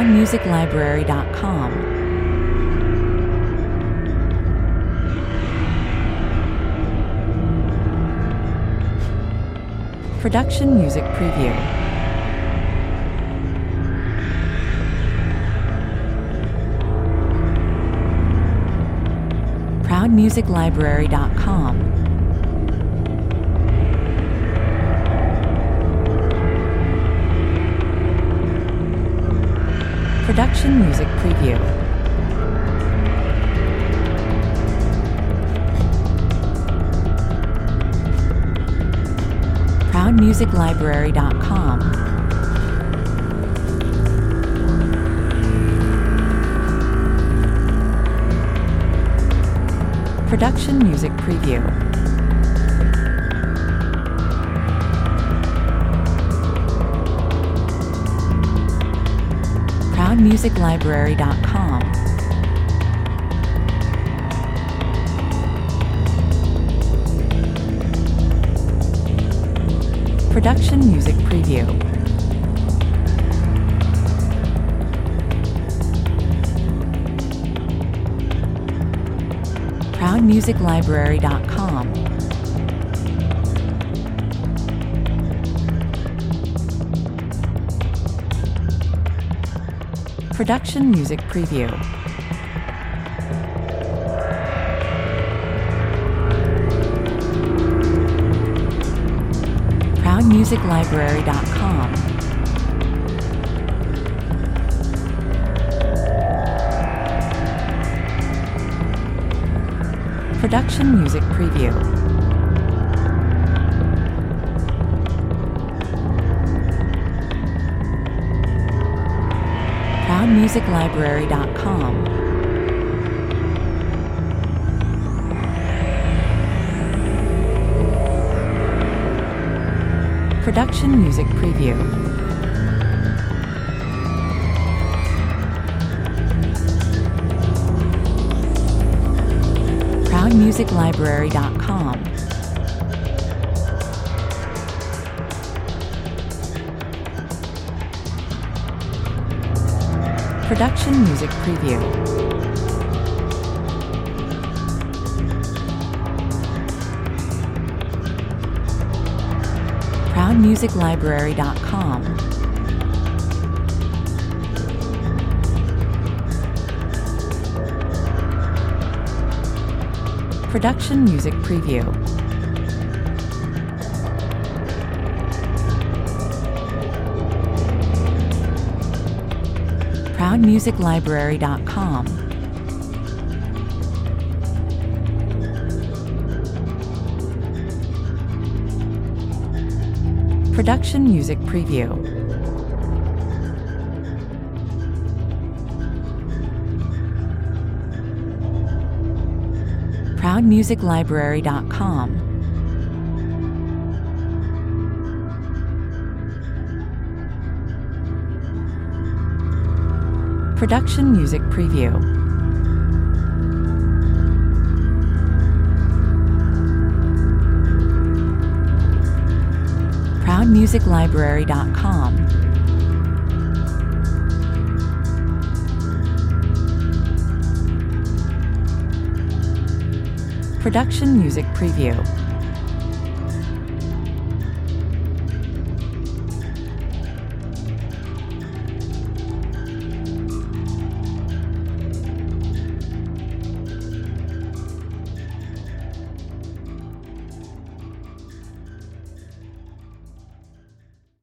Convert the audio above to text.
ProudMusicLibrary.com. Production Music Preview. ProudMusicLibrary.com. Production Music Preview. ProudMusicLibrary.com. Production Music Preview. ProudMusicLibrary.com. Production Music Preview. ProudMusicLibrary.com. Production Music Preview. ProudMusicLibrary.com. Production Music Preview. ProudMusicLibrary.com. Production Music Preview. ProudMusicLibrary.com. Production Music Preview. ProudMusicLibrary.com. Production Music Preview. ProudMusicLibrary.com. Production Music Preview. ProudMusicLibrary.com. Production Music Preview. ProudMusicLibrary.com. Production Music Preview.